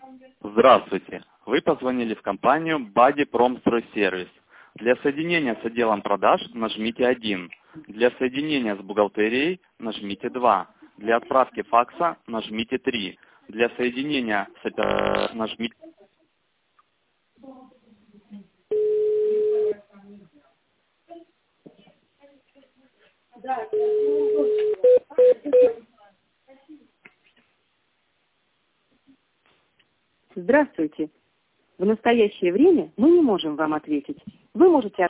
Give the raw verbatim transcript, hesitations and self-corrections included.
Здравствуйте. Вы позвонили в компанию Бади Промстройсервис. Для соединения с отделом продаж нажмите один. Для соединения с бухгалтерией нажмите два. Для отправки факса нажмите три. Для соединения с оператором нажмите... Здравствуйте. В настоящее время мы не можем вам ответить. Вы можете